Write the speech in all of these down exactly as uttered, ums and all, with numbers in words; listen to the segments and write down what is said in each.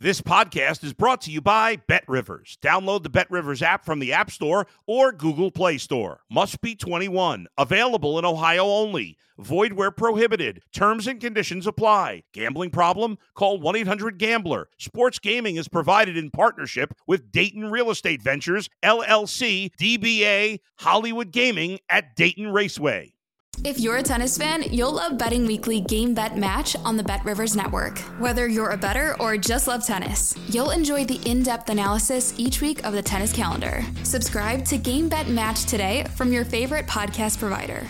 This podcast is brought to you by BetRivers. Download the BetRivers app from the App Store or Google Play Store. Must be twenty-one. Available in Ohio only. Void where prohibited. Terms and conditions apply. Gambling problem? Call one eight hundred gambler. Sports gaming is provided in partnership with Dayton Real Estate Ventures, L L C, D B A, Hollywood Gaming at Dayton Raceway. If you're a tennis fan, you'll love Betting Weekly Game Bet Match on the BetRivers Network. Whether you're a bettor or just love tennis, you'll enjoy the in-depth analysis each week of the tennis calendar. Subscribe to Game Bet Match today from your favorite podcast provider.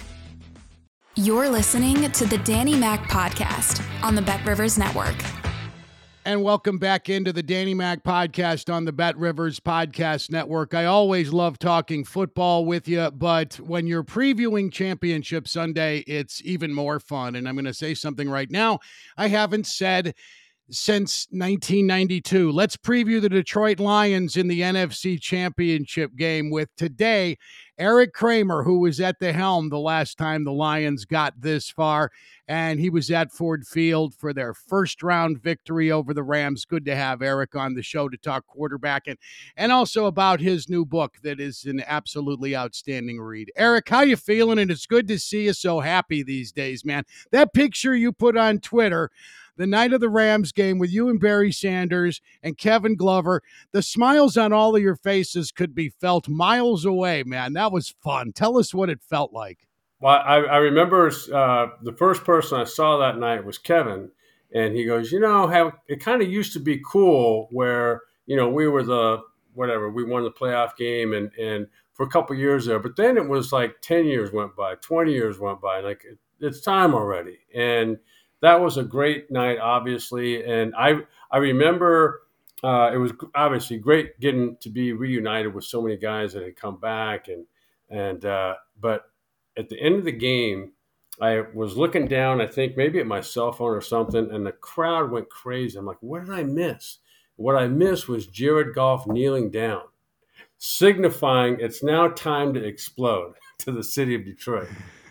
You're listening to the Danny Mac Podcast on the BetRivers Network. And welcome back into the Danny Mac Podcast on the BetRivers Podcast Network. I always love talking football with you, but when you're previewing Championship Sunday, it's even more fun. And I'm going to say something right now I haven't said since nineteen ninety-two. Let's preview the Detroit Lions in the N F C Championship game with today Eric Kramer, who was at the helm the last time the Lions got this far, and he was at Ford Field for their first round victory over the Rams. Good to have Eric on the show to talk quarterbacking and also about his new book that is an absolutely outstanding read. Eric, how you feeling? And it's good to see you so happy these days, man. That picture you put on Twitter the night of the Rams game with you and Barry Sanders and Kevin Glover, the smiles on all of your faces could be felt miles away, man. That was fun. Tell us what it felt like. Well, I, I remember uh, the first person I saw that night was Kevin, and he goes, you know, how it kind of used to be cool where, you know, we were the, whatever, we won the playoff game and, and for a couple of years there, but then it was like ten years went by, twenty years went by, like it, it's time already. And that was a great night, obviously. And I I remember uh, it was obviously great getting to be reunited with so many guys that had come back. And and uh, but at the end of the game, I was looking down, I think maybe at my cell phone or something, and the crowd went crazy. I'm like, what did I miss? What I missed was Jared Goff kneeling down, signifying it's now time to explode to the city of Detroit.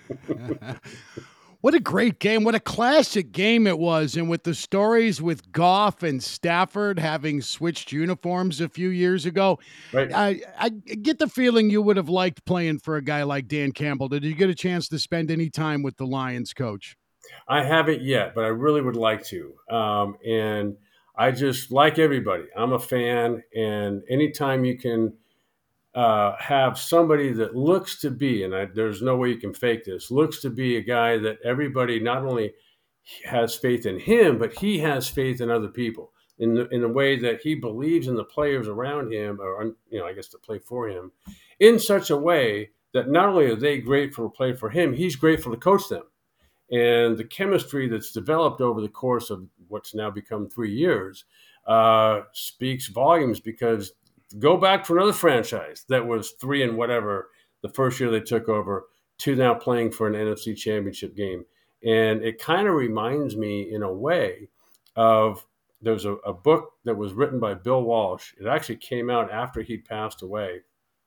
What a great game. What a classic game it was. And with the stories with Goff and Stafford having switched uniforms a few years ago, right. I, I get the feeling you would have liked playing for a guy like Dan Campbell. Did you get a chance to spend any time with the Lions coach? I haven't yet, but I really would like to. Um, and I just, like everybody, I'm a fan. And anytime you can Uh, have somebody that looks to be, and I, there's no way you can fake this, looks to be a guy that everybody not only has faith in him, but he has faith in other people in the, in the way that he believes in the players around him, or, you know, I guess to play for him in such a way that not only are they grateful to play for him, he's grateful to coach them. And the chemistry that's developed over the course of what's now become three years uh, speaks volumes, because go back to another franchise that was three and whatever the first year they took over to now playing for an N F C Championship game. And it kind of reminds me in a way of there's a, a book that was written by Bill Walsh. It actually came out after he passed away.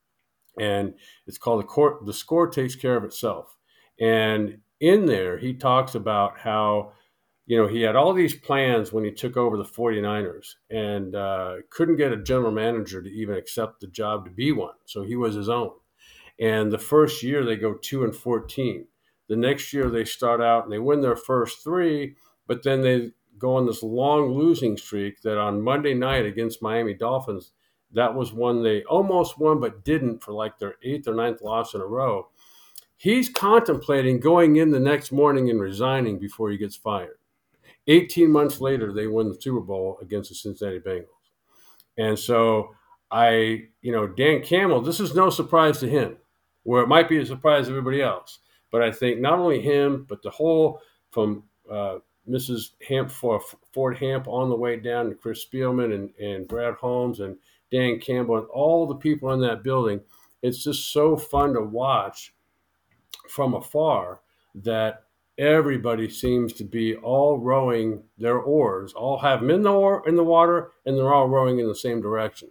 And it's called The Court, The Score Takes Care of Itself. And in there, he talks about how, you know, he had all these plans when he took over the 49ers and uh, couldn't get a general manager to even accept the job to be one. So he was his own. And the first year they go two and fourteen. The next year they start out and they win their first three, but then they go on this long losing streak that on Monday night against Miami Dolphins, that was one they almost won but didn't for like their eighth or ninth loss in a row. He's contemplating going in the next morning and resigning before he gets fired. eighteen months later, they win the Super Bowl against the Cincinnati Bengals. And so I, you know, Dan Campbell, this is no surprise to him, where it might be a surprise to everybody else. But I think not only him, but the whole from uh, Missus Hamp, Ford Hamp on the way down to Chris Spielman and, and Brad Holmes and Dan Campbell and all the people in that building, it's just so fun to watch from afar that everybody seems to be all rowing their oars, all have them in the, oar, in the water, and they're all rowing in the same direction.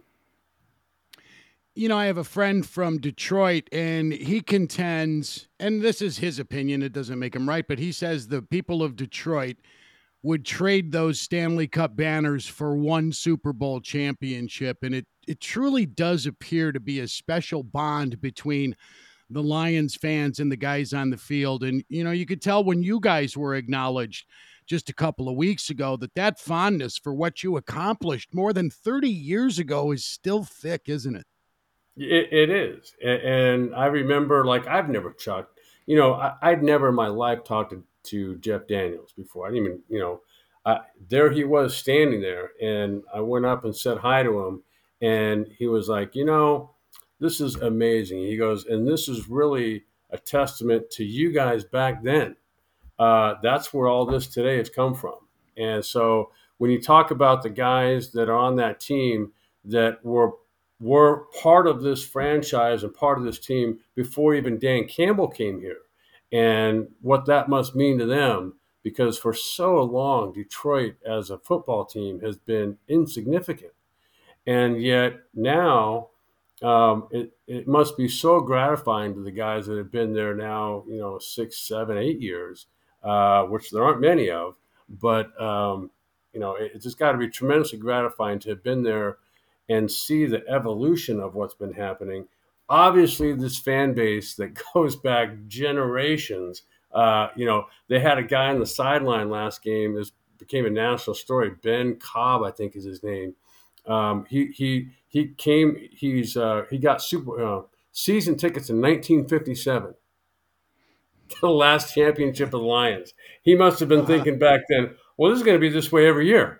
You know, I have a friend from Detroit, and he contends, and this is his opinion, it doesn't make him right, but he says the people of Detroit would trade those Stanley Cup banners for one Super Bowl championship. And it, it truly does appear to be a special bond between the Lions fans and the guys on the field. And, you know, you could tell when you guys were acknowledged just a couple of weeks ago that that fondness for what you accomplished more than thirty years ago is still thick, isn't it? It, it is. And I remember, like, I've never chucked, you know, I, I'd never in my life talked to, to Jeff Daniels before. I didn't even, you know, I, there he was standing there, and I went up and said hi to him, and he was like, you know, this is amazing. He goes, and this is really a testament to you guys back then. Uh, that's where all this today has come from. And so when you talk about the guys that are on that team that were were part of this franchise and part of this team before even Dan Campbell came here, and what that must mean to them, because for so long Detroit as a football team has been insignificant. And yet now um, it, it must be so gratifying to the guys that have been there now, you know, six, seven, eight years, uh, which there aren't many of. But, um, you know, it, it's just got to be tremendously gratifying to have been there and see the evolution of what's been happening. Obviously, this fan base that goes back generations, uh, you know, they had a guy on the sideline last game. This became a national story. Ben Cobb, I think is his name. Um, he he he came. He's uh, he got super uh, season tickets in nineteen fifty-seven. The last championship of the Lions. He must have been thinking back then, well, this is going to be this way every year.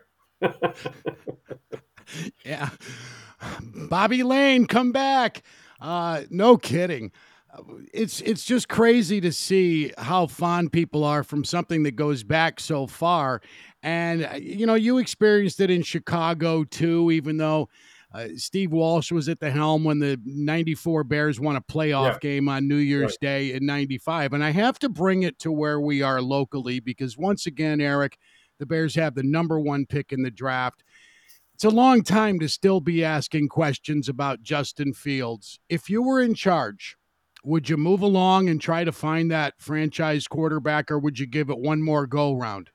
Yeah. Bobby Lane, come back. Uh, no kidding. It's it's just crazy to see how fond people are from something that goes back so far. And, you know, you experienced it in Chicago, too, even though uh, Steve Walsh was at the helm when the ninety-four Bears won a playoff yeah. game on New Year's right. Day in ninety-five. And I have to bring it to where we are locally because, once again, Eric, the Bears have the number one pick in the draft. It's a long time to still be asking questions about Justin Fields. If you were in charge, would you move along and try to find that franchise quarterback, or would you give it one more go-round?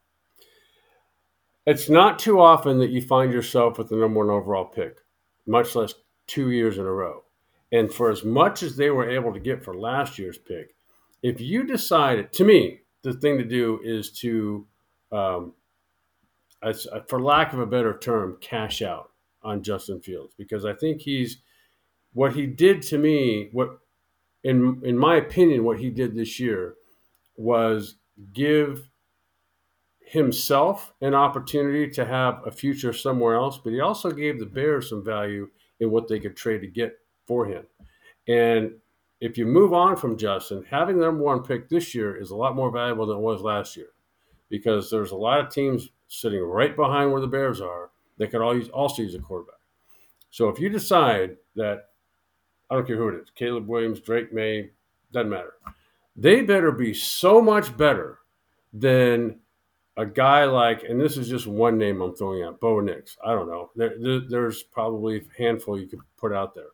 It's not too often that you find yourself with the number one overall pick, much less two years in a row. And for as much as they were able to get for last year's pick, if you decided, to me, the thing to do is to, um, as, for lack of a better term, cash out on Justin Fields. Because I think he's, what he did to me, what in in my opinion, what he did this year was give himself an opportunity to have a future somewhere else, but he also gave the Bears some value in what they could trade to get for him. And if you move on from Justin, having the number one pick this year is a lot more valuable than it was last year, because there's a lot of teams sitting right behind where the Bears are that could also use a quarterback. So if you decide that, I don't care who it is, Caleb Williams, Drake May, doesn't matter, they better be so much better than a guy like, and this is just one name I'm throwing out, Bo Nix. I don't know. There, there, there's probably a handful you could put out there.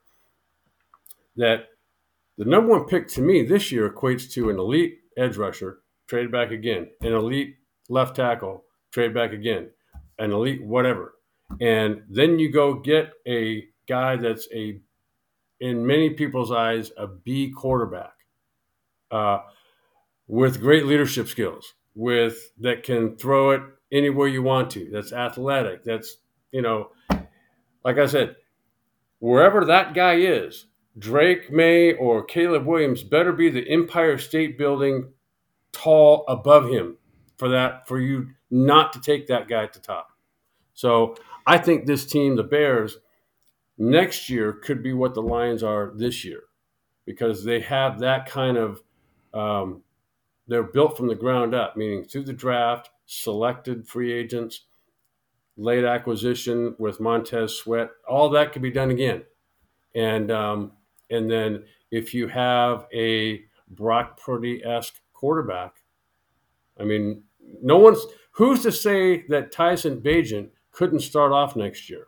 That the number one pick to me this year equates to an elite edge rusher, trade back again, an elite left tackle, trade back again, an elite whatever. And then you go get a guy that's a, in many people's eyes, a B quarterback uh, with great leadership skills, with that can throw it anywhere you want to, that's athletic, that's, you know, like I said, wherever that guy is, Drake May or Caleb Williams better be the Empire State Building tall above him for that, for you not to take that guy at the top. So I think this team, the Bears, next year could be what the Lions are this year, because they have that kind of um, they're built from the ground up, meaning through the draft, selected free agents, late acquisition with Montez Sweat. All that could be done again. And um, and then if you have a Brock Purdy-esque quarterback, I mean, no one's – who's to say that Tyson Bagent couldn't start off next year?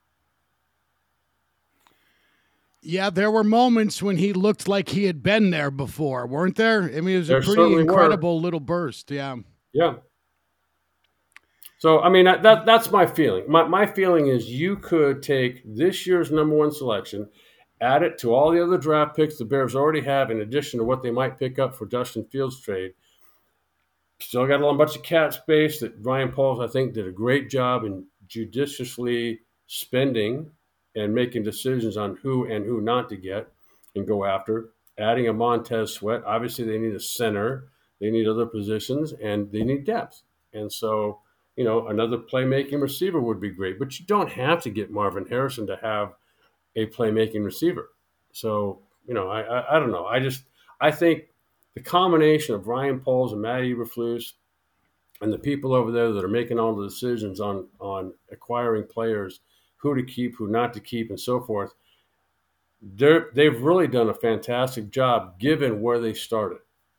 Yeah, there were moments when he looked like he had been there before, weren't there? I mean, it was there a pretty incredible were. little burst. Yeah. Yeah. So, I mean, that that's my feeling. My, my feeling is you could take this year's number one selection, add it to all the other draft picks the Bears already have, in addition to what they might pick up for Justin Fields trade. Still got a bunch of cap space that Ryan Poles, I think, did a great job in judiciously spending and making decisions on who and who not to get and go after. Adding a Montez Sweat. Obviously, they need a center. They need other positions, and they need depth. And so, you know, another playmaking receiver would be great. But you don't have to get Marvin Harrison to have a playmaking receiver. So, you know, I, I, I don't know. I just I think the combination of Ryan Poles and Matt Eberflus and the people over there that are making all the decisions on, on acquiring players, who to keep, who not to keep, and so forth, they're, they've really done a fantastic job given where they started.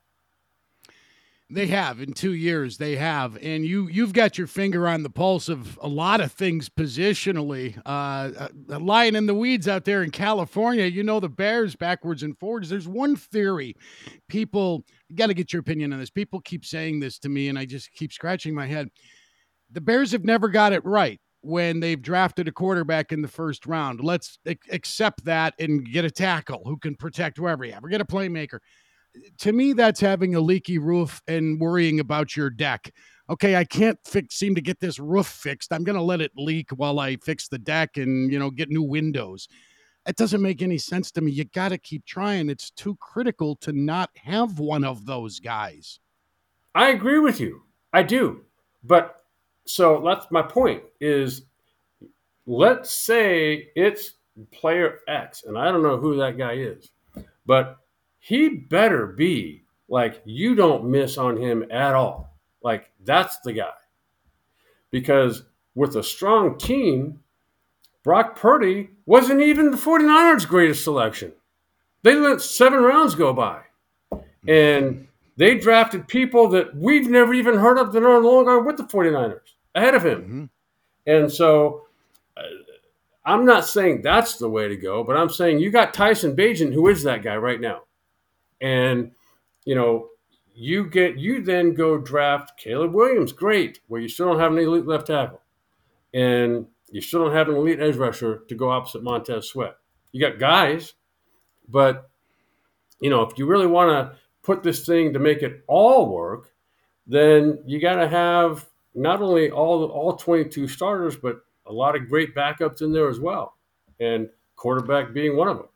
They have in two years. They have, and you you've got your finger on the pulse of a lot of things positionally. Uh, a lion in the weeds out there in California. You know the Bears backwards and forwards. There's one theory. People got to get your opinion on this. People keep saying this to me, and I just keep scratching my head. The Bears have never got it right when they've drafted a quarterback in the first round. Let's accept that and get a tackle who can protect whoever you have, or get a playmaker. To me, that's having a leaky roof and worrying about your deck. Okay, I can't fix, seem to get this roof fixed. I'm going to let it leak while I fix the deck and, you know, get new windows. It doesn't make any sense to me. You got to keep trying. It's too critical to not have one of those guys. I agree with you. I do. But so that's my point is, let's say it's player X, and I don't know who that guy is, but he better be like, you don't miss on him at all. Like, that's the guy. Because with a strong team, Brock Purdy wasn't even the 49ers' greatest selection. They let seven rounds go by. And they drafted people that we've never even heard of that are no longer with the 49ers ahead of him. Mm-hmm. And so uh, I'm not saying that's the way to go, but I'm saying you got Tyson Bagent, who is that guy right now. And, you know, you get you then go draft Caleb Williams, great, where you still don't have an elite left tackle. And you still don't have an elite edge rusher to go opposite Montez Sweat. You got guys, but, you know, if you really want to put this thing to make it all work, then you got to have not only all all twenty-two starters, but a lot of great backups in there as well, and quarterback being one of them.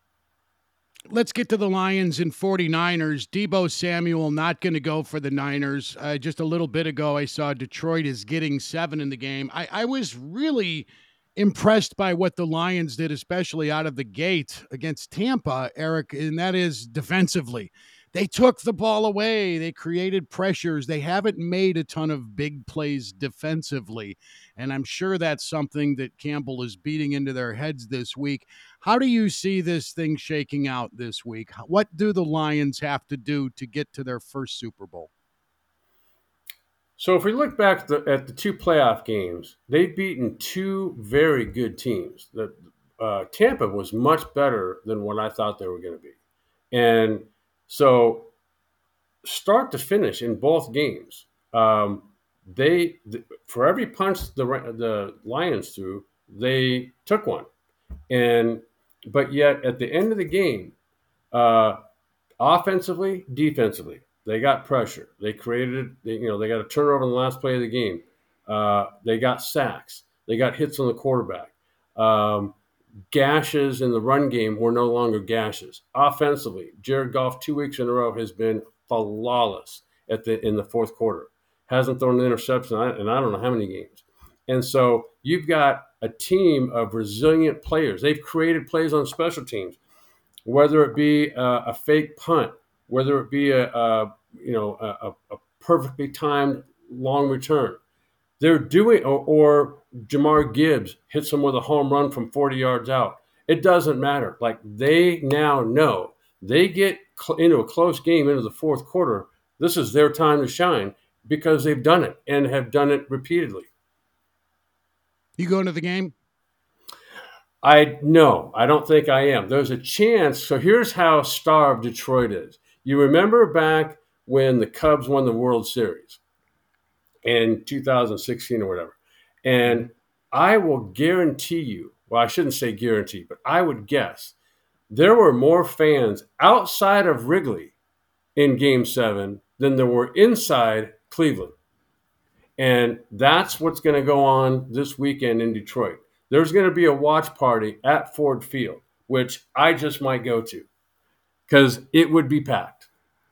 Let's get to the Lions and 49ers. Deebo Samuel not going to go for the Niners. Uh, just a little bit ago, I saw Detroit is getting seven in the game. I, I was really impressed by what the Lions did, especially out of the gate against Tampa, Eric, and that is defensively. They took the ball away. They created pressures. They haven't made a ton of big plays defensively, and I'm sure that's something that Campbell is beating into their heads this week. How do you see this thing shaking out this week? What do the Lions have to do to get to their first Super Bowl? So if we look back at the, at the two playoff games, they've beaten two very good teams. The, uh, Tampa was much better than what I thought they were going to be. And so start to finish in both games, um, they th- for every punch the the Lions threw, they took one. And but yet at the end of the game, uh, offensively, defensively, they got pressure. They created, they, you know, they got a turnover in the last play of the game. Uh, they got sacks. They got hits on the quarterback. Um, gashes in the run game were no longer gashes. Offensively, Jared Goff two weeks in a row has been flawless at the in the fourth quarter. Hasn't thrown an interception in I don't know how many games. And so you've got a team of resilient players. They've created plays on special teams, whether it be a, a fake punt, whether it be a, a you know a, a perfectly timed long return. They're doing, or, or Jahmyr Gibbs hits them with a home run from forty yards out. It doesn't matter. Like, they now know they get cl- into a close game into the fourth quarter. This is their time to shine because they've done it and have done it repeatedly. You going to the game? I no, I don't think I am. There's a chance. So here's how starved Detroit is. You remember back when the Cubs won the World Series, in two thousand sixteen or whatever. And I will guarantee you, well, I shouldn't say guarantee, but I would guess there were more fans outside of Wrigley in Game seven than there were inside Cleveland. And that's what's going to go on this weekend in Detroit. There's going to be a watch party at Ford Field, which I just might go to because it would be packed.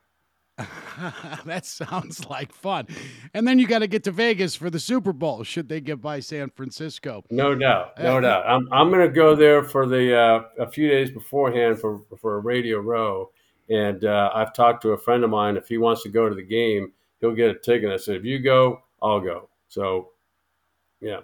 That sounds like fun. And then you got to get to Vegas for the Super Bowl, should they get by San Francisco. No doubt, no uh, doubt. I'm I'm going to go there for the uh, a few days beforehand for, for a Radio Row. And uh, I've talked to a friend of mine. If he wants to go to the game, he'll get a ticket. I said, if you go, I'll go. So, yeah.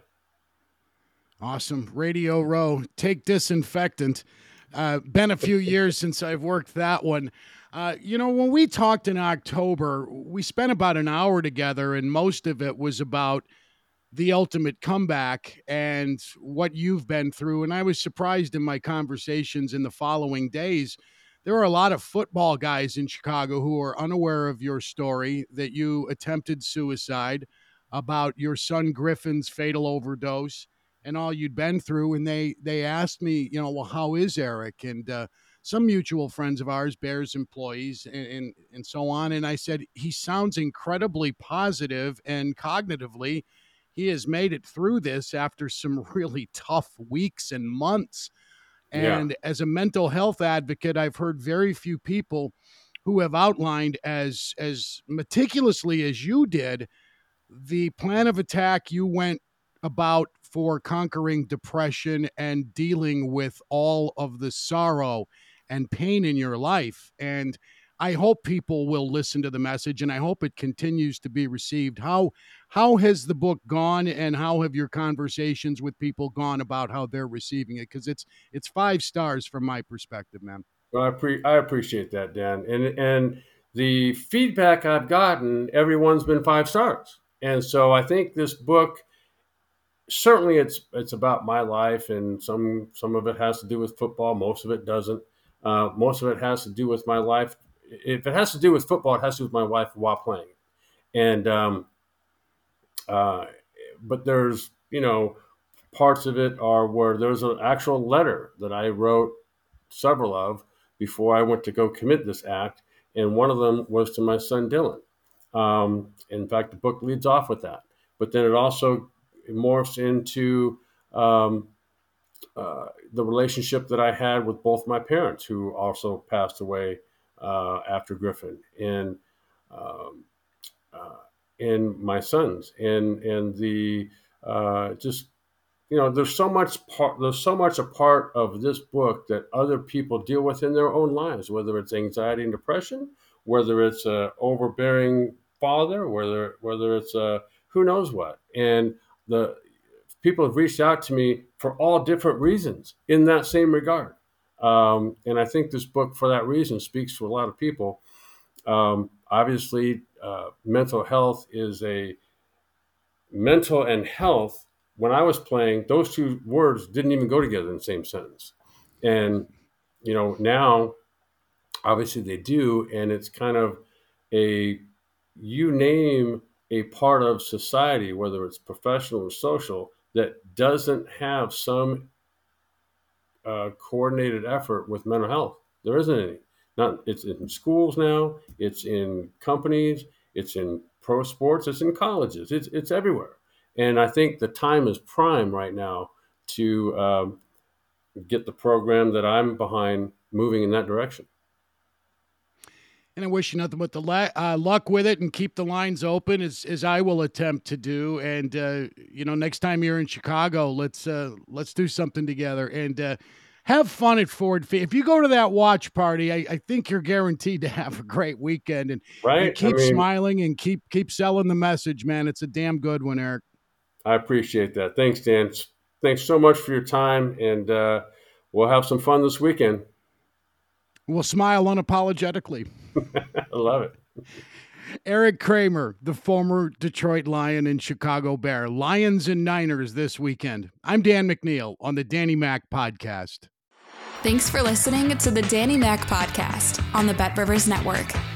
Awesome. Radio Row. Take disinfectant. Uh, been a few years since I've worked that one. Uh, you know, when we talked in October, we spent about an hour together, and most of it was about the ultimate comeback and what you've been through. And I was surprised in my conversations in the following days. There are a lot of football guys in Chicago who are unaware of your story, that you attempted suicide, about your son Griffin's fatal overdose, and all you'd been through. And they they asked me, you know, well, how is Eric? And uh, some mutual friends of ours, Bears employees, and, and and so on. And I said, he sounds incredibly positive, and cognitively, he has made it through this after some really tough weeks and months. And yeah. As a mental health advocate, I've heard very few people who have outlined as as meticulously as you did the plan of attack you went about for conquering depression and dealing with all of the sorrow and pain in your life. And I hope people will listen to the message, and I hope it continues to be received. How how has the book gone, and how have your conversations with people gone about how they're receiving it? Because it's it's five stars from my perspective, man. Well, I, pre- I appreciate that, Dan. And and the feedback I've gotten, everyone's been five stars. And so I think this book, certainly it's it's about my life, and some some of it has to do with football. Most of it doesn't. Uh, most of it has to do with my life. If it has to do with football, it has to do with my wife while playing. And um, uh, but there's, you know, parts of it are where there's an actual letter that I wrote, several of, before I went to go commit this act. And one of them was to my son, Dylan. Um, in fact, the book leads off with that. But then it also morphs into um, uh, the relationship that I had with both my parents, who also passed away uh, after Griffin, and um, uh, and my sons, and and the uh, just you know, there's so much part, there's so much a part of this book that other people deal with in their own lives, whether it's anxiety and depression, whether it's a overbearing father, whether whether it's a who knows what, and the people have reached out to me for all different reasons in that same regard. Um, and I think this book, for that reason, speaks to a lot of people. Um, obviously, uh, mental health is a mental and health. When I was playing, those two words didn't even go together in the same sentence. And, you know, now, obviously they do. And it's kind of a, you name a part of society, whether it's professional or social, that doesn't have some uh, coordinated effort with mental health. There isn't any. Not, it's in schools now, it's in companies, it's in pro sports, it's in colleges, it's it's everywhere. And I think the time is prime right now to um, get the program that I'm behind moving in that direction. And I wish you nothing but the la- uh, luck with it, and keep the lines open as as I will attempt to do. And uh, you know, next time you're in Chicago, let's uh, let's do something together and uh, have fun at Ford Field. If you go to that watch party, I, I think you're guaranteed to have a great weekend. And, right? and keep I mean, smiling and keep keep selling the message, man. It's a damn good one, Eric. I appreciate that. Thanks, Dan. Thanks so much for your time, and uh, we'll have some fun this weekend. We'll smile unapologetically. I love it. Eric Kramer, the former Detroit Lion and Chicago Bear. Lions and Niners this weekend. I'm Dan McNeil on the Danny Mac Podcast. Thanks for listening to the Danny Mac Podcast on the Bet Rivers Network.